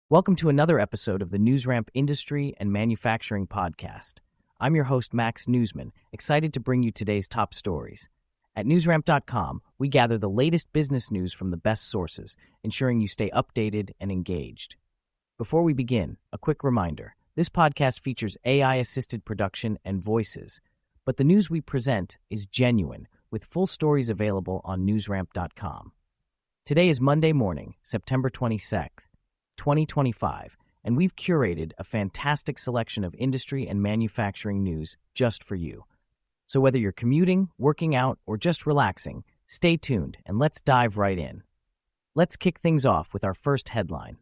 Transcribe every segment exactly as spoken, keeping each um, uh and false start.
Welcome to another episode of the NewsRamp Industry and Manufacturing Podcast. I'm your host, Max Newsman, excited to bring you today's top stories. At newsramp dot com, we gather the latest business news from the best sources, ensuring you stay updated and engaged. Before we begin, a quick reminder. This podcast features A I-assisted production and voices, but the news we present is genuine, with full stories available on newsramp dot com. Today is Monday morning, September twenty-sixth. twenty twenty-five, and we've curated a fantastic selection of industry and manufacturing news just for you. So whether you're commuting, working out, or just relaxing, stay tuned and let's dive right in. Let's kick things off with our first headline.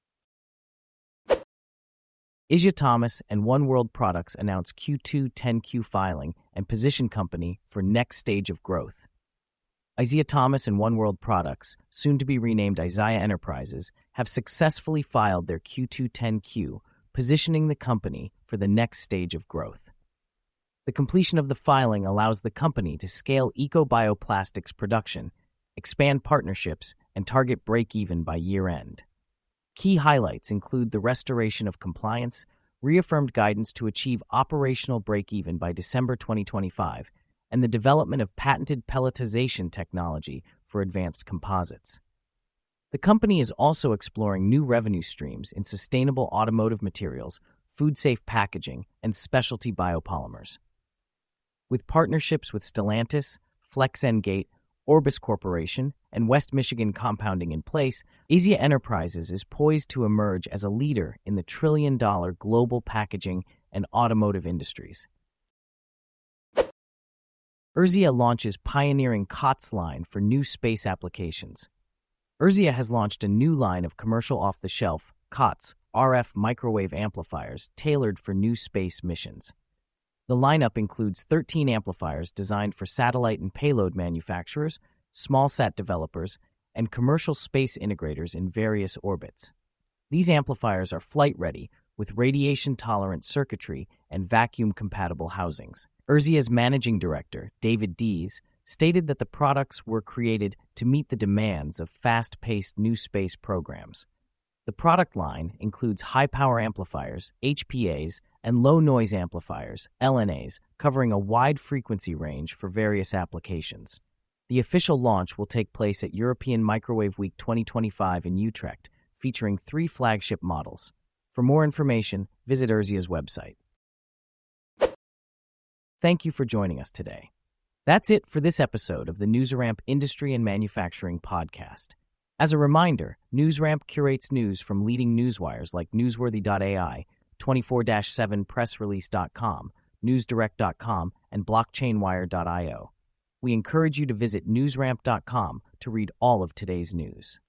Isaiah Thomas and One World Products announce Q two ten Q filing and position company for next stage of growth. Isaiah Thomas and One World Products, soon to be renamed Isaiah Enterprises, have successfully filed their Q two ten Q, positioning the company for the next stage of growth. The completion of the filing allows the company to scale eco-bioplastics production, expand partnerships, and target break-even by year-end. Key highlights include the restoration of compliance, reaffirmed guidance to achieve operational break-even by December twenty twenty-five, and the development of patented pelletization technology for advanced composites. The company is also exploring new revenue streams in sustainable automotive materials, food-safe packaging, and specialty biopolymers. With partnerships with Stellantis, FlexEngate, Orbis Corporation, and West Michigan Compounding in place, Isaiah Enterprises is poised to emerge as a leader in the trillion-dollar global packaging and automotive industries. Isaiah launches pioneering C O T S line for new space applications. Isaiah has launched a new line of commercial off-the-shelf C O T S R F microwave amplifiers tailored for new space missions. The lineup includes thirteen amplifiers designed for satellite and payload manufacturers, small-sat developers, and commercial space integrators in various orbits. These amplifiers are flight-ready with radiation-tolerant circuitry and vacuum-compatible housings. Isaiah's managing director, David Dees, stated that the products were created to meet the demands of fast-paced new space programs. The product line includes high-power amplifiers, H P As, and low-noise amplifiers, L N As, covering a wide frequency range for various applications. The official launch will take place at European Microwave Week twenty twenty-five in Utrecht, featuring three flagship models. For more information, visit Isaiah's website. Thank you for joining us today. That's it for this episode of the NewsRamp Industry and Manufacturing Podcast. As a reminder, NewsRamp curates news from leading newswires like newsworthy dot A I, twenty-four seven press release dot com, newsdirect dot com, and blockchain wire dot io. We encourage you to visit newsramp dot com to read all of today's news.